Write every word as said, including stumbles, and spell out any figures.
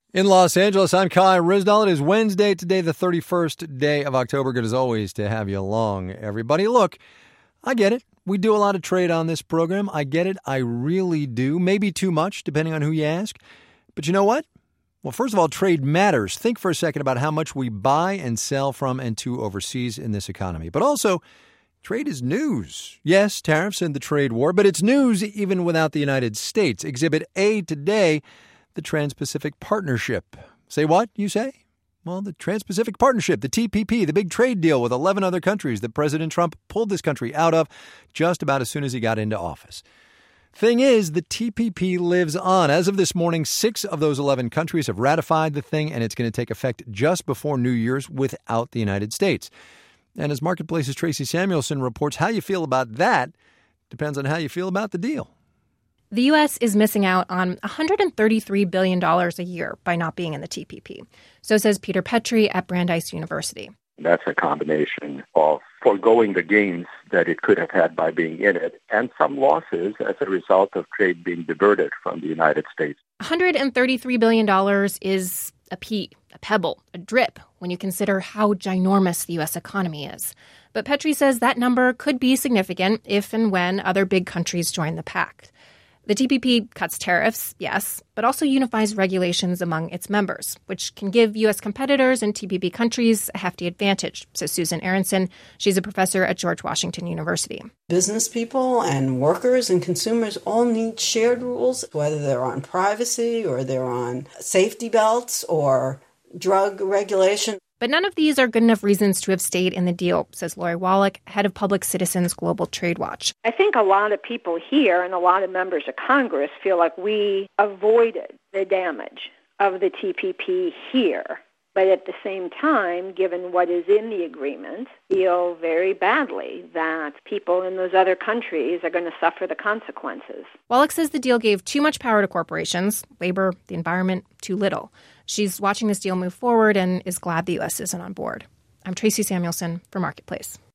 In Los Angeles, I'm Kai Ryssdal. It is Wednesday, today the thirty-first day of October. Good as always to have you along, everybody. Look, I get it. We do a lot of trade on this program. I get it. I really do. Maybe too much, depending on who you ask. But you know what? Well, first of all, trade matters. Think for a second about how much we buy and sell from and to overseas in this economy. But also, trade is news. Yes, tariffs and the trade war, but it's news even without the United States. Exhibit A today, the Trans-Pacific Partnership. Say what, you say? Well, the Trans-Pacific Partnership, the T P P, the big trade deal with eleven other countries that President Trump pulled this country out of just about as soon as he got into office. Thing is, the T P P lives on. As of this morning, six of those eleven countries have ratified the thing, and it's going to take effect just before New Year's without the United States. And as Marketplace's Tracy Samuelson reports, how you feel about that depends on how you feel about the deal. The U S is missing out on one hundred thirty-three billion dollars a year by not being in the T P P. So says Peter Petrie at Brandeis University. That's a combination of foregoing the gains that it could have had by being in it and some losses as a result of trade being diverted from the United States. one hundred thirty-three billion dollars is a pea, a pebble, a drip when you consider how ginormous the U S economy is. But Petrie says that number could be significant if and when other big countries join the pact. The T P P cuts tariffs, yes, but also unifies regulations among its members, which can give U S competitors in T P P countries a hefty advantage, says Susan Aronson. She's a professor at George Washington University. Business people and workers and consumers all need shared rules, whether they're on privacy or they're on safety belts or drug regulation. But none of these are good enough reasons to have stayed in the deal, says Lori Wallach, head of Public Citizens Global Trade Watch. I think a lot of people here and a lot of members of Congress feel like we avoided the damage of the T P P here. But at the same time, given what is in the agreement, feel very badly that people in those other countries are going to suffer the consequences. Wallach says the deal gave too much power to corporations, labor, the environment, too little. She's watching this deal move forward and is glad the U S isn't on board. I'm Tracy Samuelson for Marketplace.